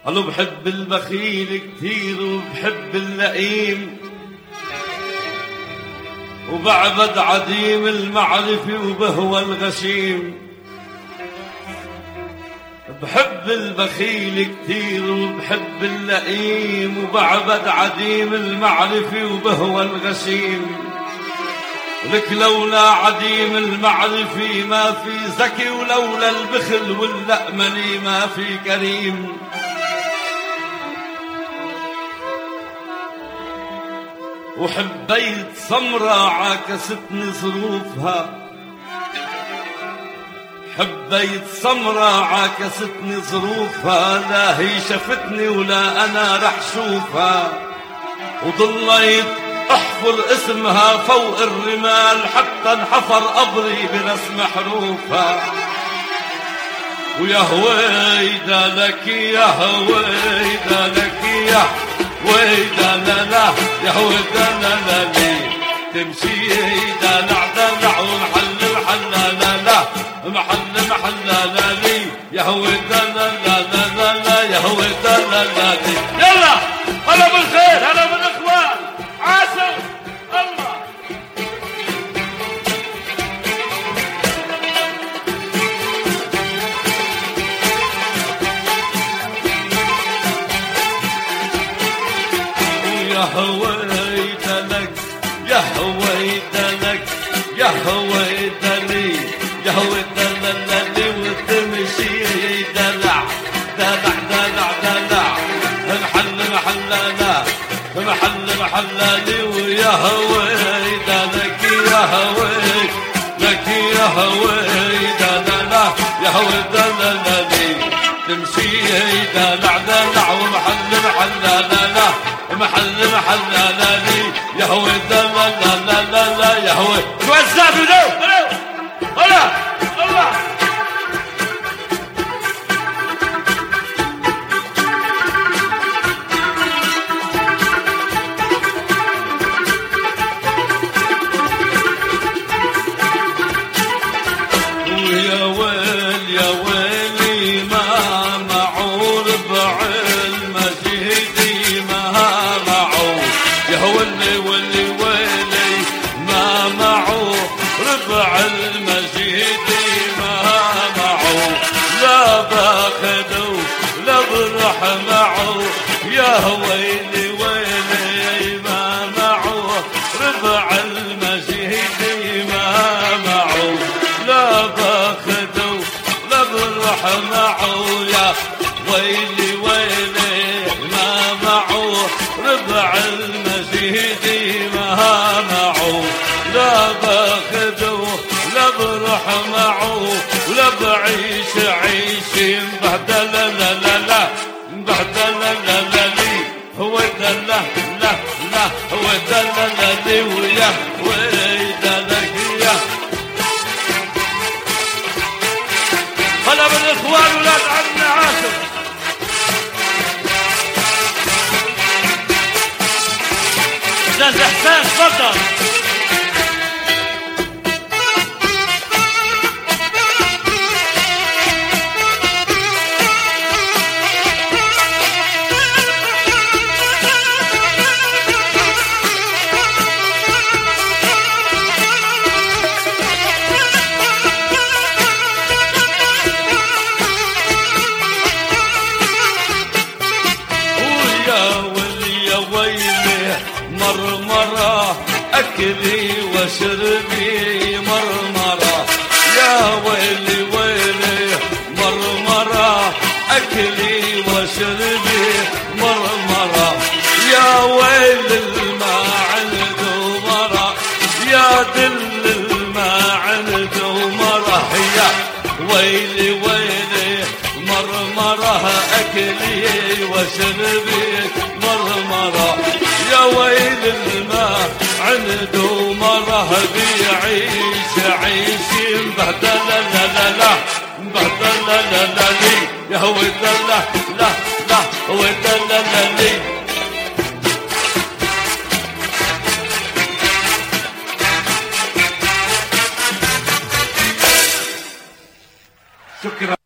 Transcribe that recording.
قالوا بحب البخيل كثير وبحب اللئيم، وبعبد عديم المعرفة وبهوى الغشيم. بحب البخيل كثير وبحب اللئيم، وبعبد عديم المعرفة وبهوى الغشيم. لك لولا عديم المعرفة ما في ذكي، ولولا البخل واللأمني ما في كريم. وحبيت سمرة عاكستني ظروفها، حبيت سمرة عاكستني ظروفها، لا هي شفتني ولا أنا رح شوفها. وضليت احفر اسمها فوق الرمال حتى انحفر قبري برسم حروفها. ويا هويدا لك يا هويدا لك يا ويدا لا لا يا هويدا لا لا لي تمشي دلع دلع ومحل محل لا لا محل محل لا لي يا هويدا لا لا لا لا يا هويدا لا لا لي. يلا هلا بالخير، هلا بالاخوان، عسل الله. يا هويدا لك يا هويدا لك يا هويدا لي يا هويدا لي وتمشي دلع دلع دلع دلع محل محلنا محل محلالي. ويا هويدا لك يا هويد لك يا هويدا لا يا هويدا لا لي تمشي دلع دلع ومحل محلنا محل محلنا لي يا هويدا لا لا لا لا يا هويد. توزع بدو هلا الله. ويا ويل يا ويلي ما معه ربع المجيدي ما معه يا ويلي ويلي ويلي ما معه ربع المجيدي ما معه لا باخده لا برح معه يا ويلي ويلي ما معه ربع المجيدي ما معه لا باخده لا برح معه يا ويلي ويلي ما معه ربع المجيدي ما معه لا باخده لا برح معه ولا بعيش عيش مبهدل لا لا لا مبهدل لا لا لي هو دلا لا لا هو دلا لا لي ويا ويدا لك يا هلا بالاخوان ولاد عمنا عاصم. استاذ احسان تفضل. مرمرة أكلي وشربي مرمرة يا ويلي ويلي مرمرة أكلي وشربي مرمرة يا ويل الماء عنده مرة يا دل الماء عنده مرة يا ويلي ويلي مرمرة أكلي وشربي مرمرة يا ويل الماء عنده مره بيعيش عيش مبهدل لا لا لا مبهدل لا لا لي يا هويد لا لا لا هويد لا لا لي. شكرا.